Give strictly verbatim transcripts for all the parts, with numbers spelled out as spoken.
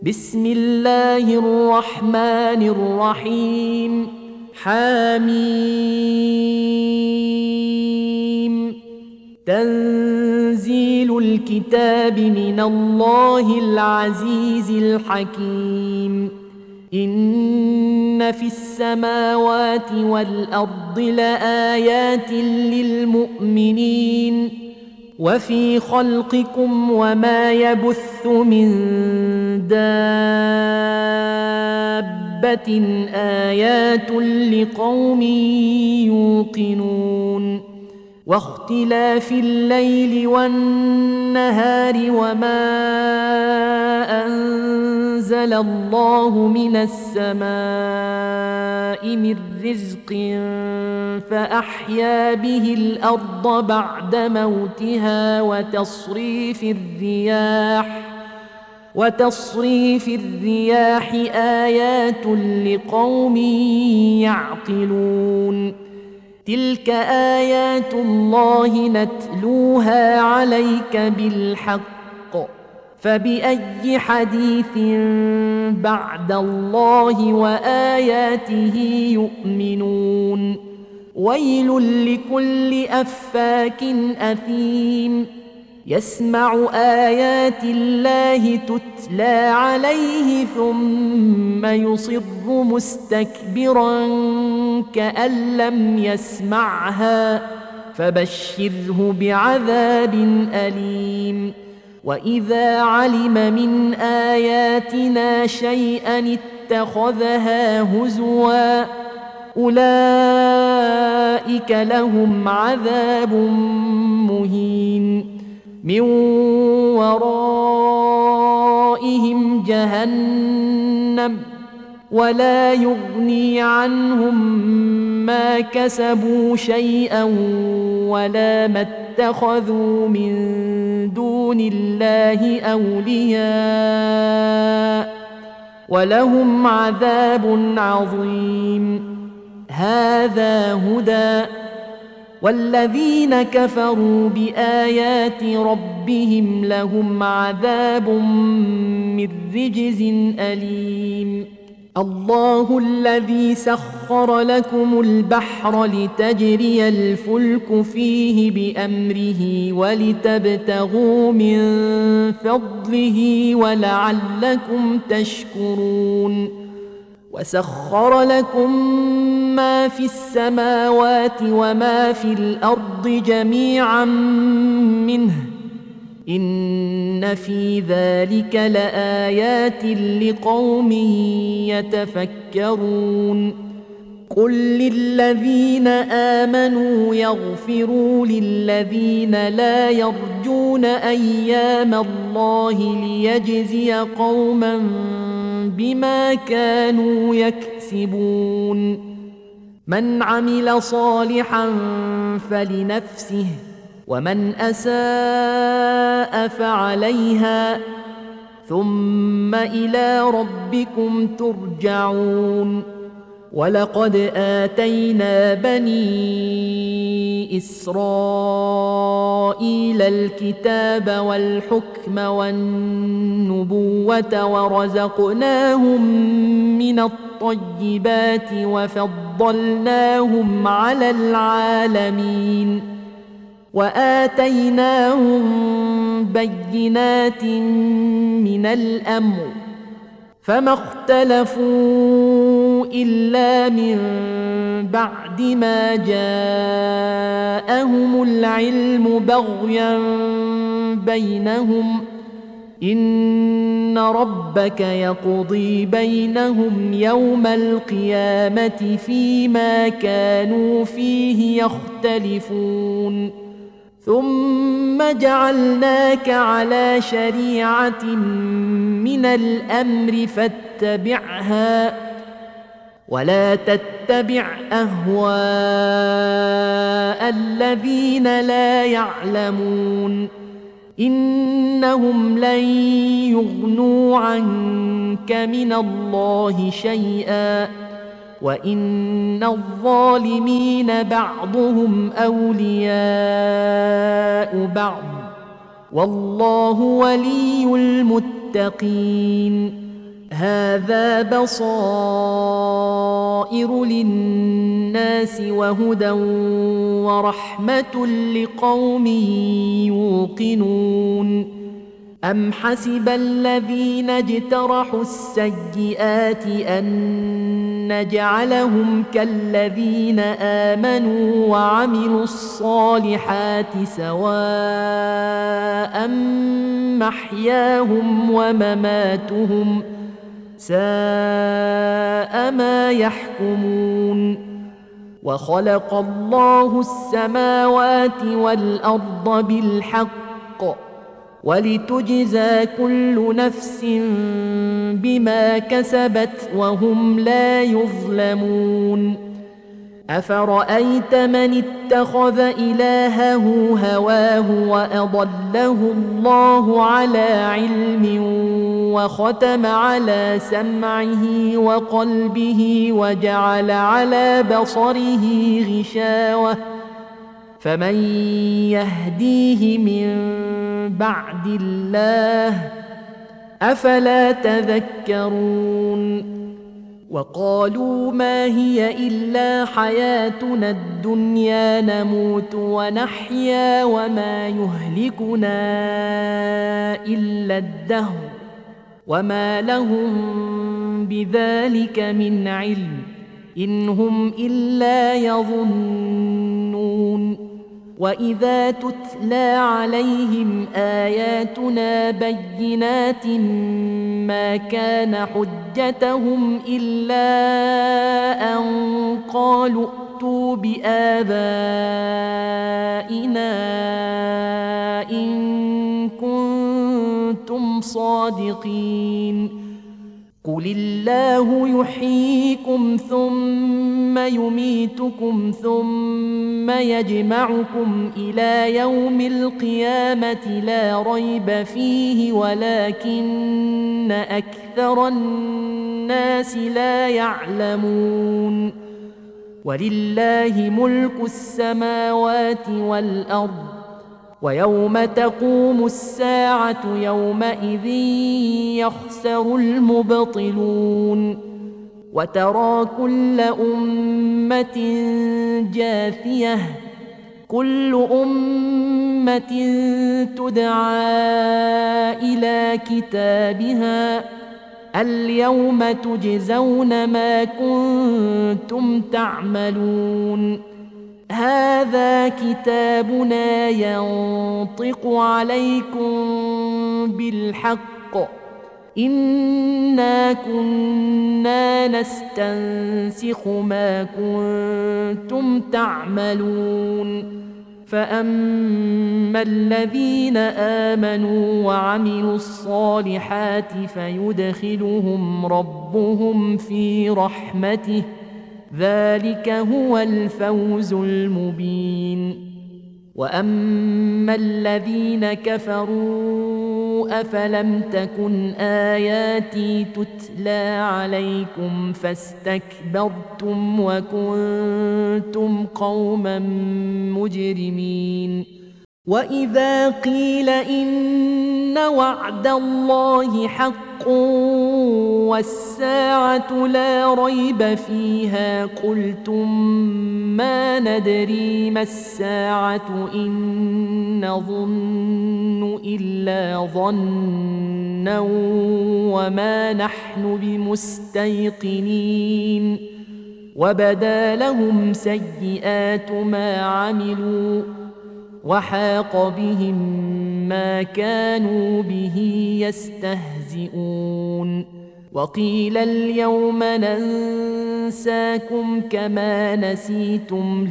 بسم الله الرحمن الرحيم حميم تنزيل الكتاب من الله العزيز الحكيم إن في السماوات والأرض لآيات للمؤمنين وفي خلقكم وما يبث من دابة آيات لقوم يوقنون واختلاف الليل والنهار وما أنزل الله من السماء من رزق فأحيا به الأرض بعد موتها وتصريف الرياح وتصريف الرياح آيات لقوم يعقلون تلك آيات الله نتلوها عليك بالحق فبأي حديث بعد الله وآياته يؤمنون ويل لكل أفاك أثيم يسمع آيات الله تتلى عليه ثم يصر مستكبرا كأن لم يسمعها فبشره بعذاب أليم وإذا علم من آياتنا شيئا اتخذها هزوا أولئك لهم عذاب مهين من ورائهم جهنم ولا يغني عنهم ما كسبوا شيئا ولا ما اتخذوا من دون الله أولياء ولهم عذاب عظيم هذا هدى والذين كفروا بآيات ربهم لهم عذاب من رجز أليم الله الذي سخر لكم البحر لتجري الفلك فيه بأمره ولتبتغوا من فضله ولعلكم تشكرون وسخر لكم ما في السماوات وما في الأرض جميعا منه إن في ذلك لآيات لقوم يتفكرون قل للذين آمنوا يغفروا للذين لا يرجون أيام الله ليجزي قوما بما كانوا يكسبون من عمل صالحا فلنفسه ومن أساء فعليها ثم إلى ربكم ترجعون ولقد آتينا بني إسرائيل الكتاب والحكم والنبوة ورزقناهم من الطيبات وفضلناهم على العالمين وآتيناهم بينات من الأمر فما اختلفوا إلا من بعد ما جاءهم العلم بغيا بينهم إن ربك يقضي بينهم يوم القيامة فيما كانوا فيه يختلفون ثم جعلناك على شريعة من الأمر فاتبعها ولا تتبع أهواء الذين لا يعلمون إنهم لن يغنوا عنك من الله شيئا وإن الظالمين بعضهم أولياء بعض والله ولي المتقين هذا بصائر للناس وهدى ورحمة لقوم يوقنون أم حسب الذين اجترحوا السيئات أن نجعلهم كالذين آمنوا وعملوا الصالحات سواء محياهم ومماتهم ساء ما يحكمون وخلق الله السماوات والأرض بالحق ولتجزى كل نفس بما كسبت وهم لا يظلمون أفرأيت من اتخذ إلهه هواه وأضله الله على علم وختم على سمعه وقلبه وجعل على بصره غشاوة فمن يهديه من بعد الله أفلا تذكرون وقالوا ما هي إلا حياتنا الدنيا نموت ونحيا وما يهلكنا إلا الدهر وما لهم بذلك من علم إن هم إلا يظنون وإذا تتلى عليهم آياتنا بينات ما كان حجتهم إلا أن قالوا ائتوا بآبائنا إن كنتم صادقين قل الله يحييكم ثم يميتكم ثم يجمعكم إلى يوم القيامة لا ريب فيه ولكن أكثر الناس لا يعلمون ولله ملك السماوات والأرض ويوم تقوم الساعة يومئذ يخسر المبطلون وترى كل أمة جاثية كل أمة تدعى إلى كتابها اليوم تجزون ما كنتم تعملون هذا كتابنا ينطق عليكم بالحق إنا كنا نستنسخ ما كنتم تعملون فأما الذين آمنوا وعملوا الصالحات فيدخلهم ربهم في رحمته ذلك هو الفوز المبين وأما الذين كفروا أفلم تكن آياتي تتلى عليكم فاستكبرتم وكنتم قوما مجرمين وإذا قيل إن وعد الله حق والساعة لا ريب فيها قلتم ما ندري ما الساعة إن نظن إلا ظنا وما نحن بمستيقنين وبدا لهم سيئات ما عملوا وحاق بهم ما كانوا به يستهزئون وقيل اليوم ننساكم كما نسيتم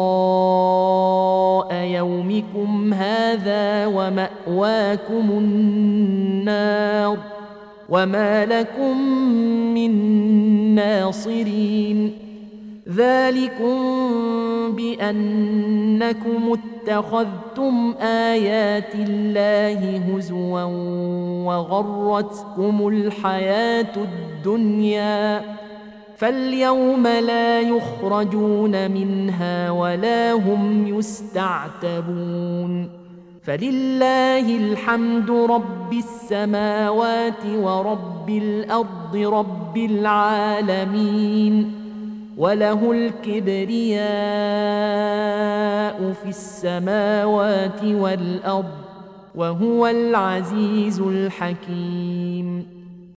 لقاء يومكم هذا ومأواكم النار وما لكم من ناصرين ذلكم بأنكم اتخذتم آيات الله هزوا وغرتكم الحياة الدنيا فاليوم لا يخرجون منها ولا هم يستعتبون فلله الحمد رب السماوات ورب الأرض رب العالمين وله الكبرياء في السماوات والأرض وهو العزيز الحكيم